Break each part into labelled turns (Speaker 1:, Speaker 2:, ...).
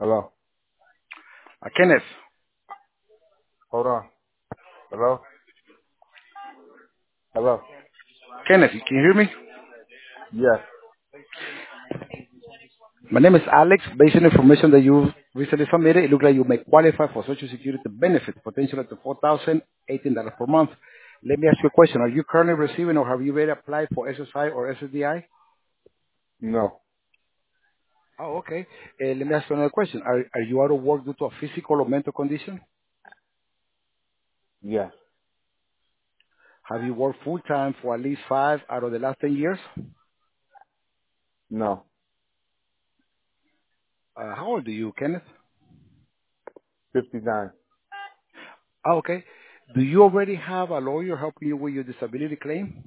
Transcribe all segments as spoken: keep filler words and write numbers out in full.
Speaker 1: Hello.
Speaker 2: Uh, Kenneth,
Speaker 1: Hold on. Hello. Hello.
Speaker 2: Kenneth, can you hear me?
Speaker 1: Yes.
Speaker 2: My name is Alex. Based on information that you recently submitted, it looks like you may qualify for Social Security benefit, potentially up to four thousand eighteen dollars per month. Let me ask you a question. Are you currently receiving or have you already applied for S S I or S S D I?
Speaker 1: No.
Speaker 2: Oh, okay. Uh, let me ask you another question. Are, are you out of work due to a physical or mental condition?
Speaker 1: Yes.
Speaker 2: Have you worked full-time for at least five out of the last ten years?
Speaker 1: No.
Speaker 2: Uh, how old are you, Kenneth?
Speaker 1: Fifty-nine.
Speaker 2: Oh, okay. Do you already have a lawyer helping you with your disability claim?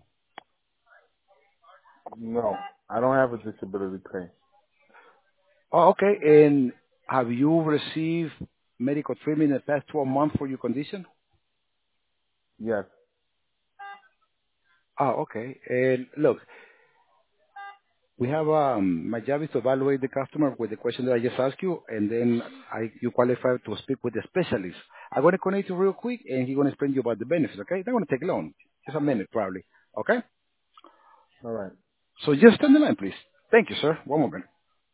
Speaker 1: No. I don't have a disability claim.
Speaker 2: Oh, okay. And have you received medical treatment in the past twelve months for your condition?
Speaker 1: Yes.
Speaker 2: Oh, okay. And look, we have, um, my job is to evaluate the customer with the question that I just asked you, and then I, you qualify to speak with the specialist. I'm going to connect you real quick, and he's going to explain you about the benefits, okay? That's going to take long. Just a minute, probably. Okay?
Speaker 1: All right.
Speaker 2: So just stand the line, please. Thank you, sir. One moment.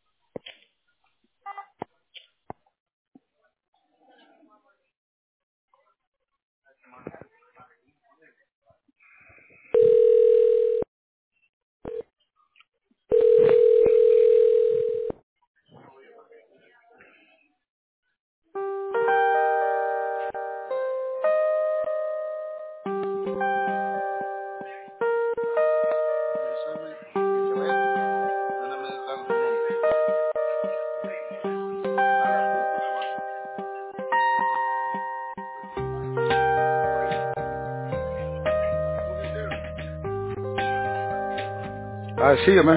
Speaker 2: I see you, man.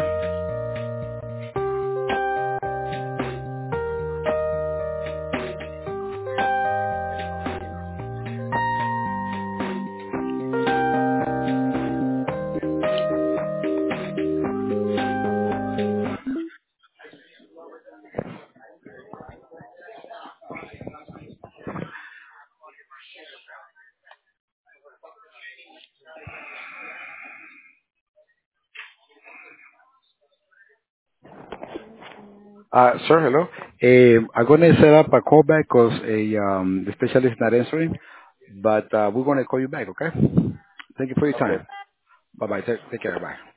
Speaker 2: Uh, sir, hello. Um, I'm going to set up a call back because a, um, the specialist is not answering, but uh, we're going to call you back, okay? Thank you for your
Speaker 1: Okay.
Speaker 2: time. Bye-bye. Take, take care. Bye.